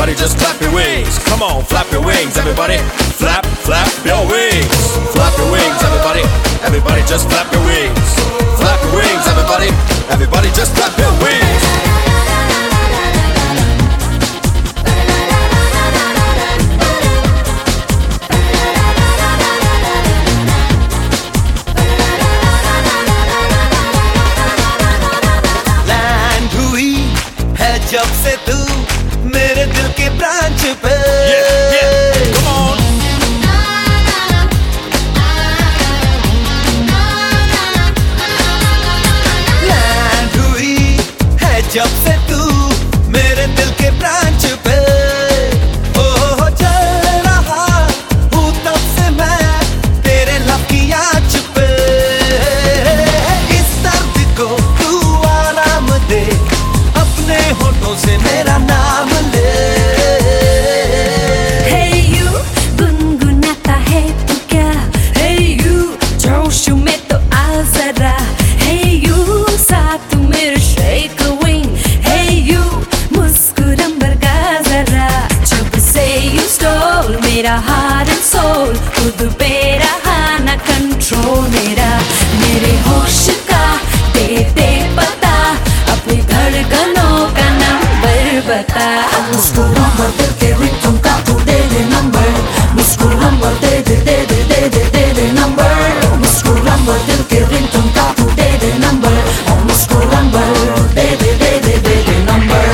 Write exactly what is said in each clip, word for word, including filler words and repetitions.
Everybody just clap your wings. Come on, flap your wings, everybody. Flap, flap your wings. Flap your wings, everybody. Everybody just flap your wings. Flap your wings, everybody. Everybody just flap your wings. Land हुई है जब से तू मेरे दिल के branch पे Yeah, yeah, come on. Land हुई है जब से तू मेरे दिल के ब्रांच पे ओ हो चल रहा हूँ तब से मैं तेरे लब की आँच पे इस दर्द को तू आराम दे अपने होठों से मेरा नाम ले Hey you, गुनगुनाता है तू क्या? Hey you, जोश में तो आ जरा. Hey you, साथ मेरे shake a wing. Hey you, मुस्कुरांबर का जरा. जब से you stole मेरा heart and soul, खुद पे रहा ना control मेरा. मेरे होश का दे दे पता, अपनी धड़कनों का नंबर बता. मुस्कुरांबर दिल के रिंगटोन का तू दे दे नंबर. मुस्कुरांबर दे दे दे दे दे दे दे दे नंबर. मुस्कुरांबर दिल के रिंगटोन का तू दे दे नंबर. मुस्कुरांबर दे दे दे दे दे दे number.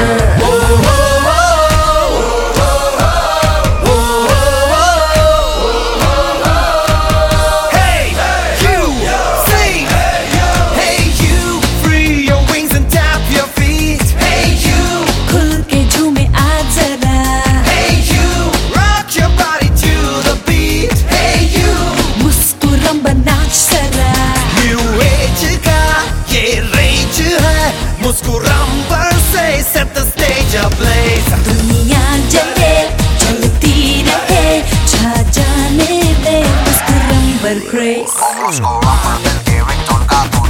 Hey you, sing. Hey you, free your wings and tap your feet. Hey you, खुल के झूमे आ जरा. hey you, rock your body to the beat. Hey you, मुस्कुरांबर नाच जरा. new age का ये range है. मुस्कुरांबर से set the stage ablaze. दुनिया जले चलती रहे, छा जाने दे मुस्कुरांबर craze. मुस्कुरांबर दिल के रिंगटोन का तू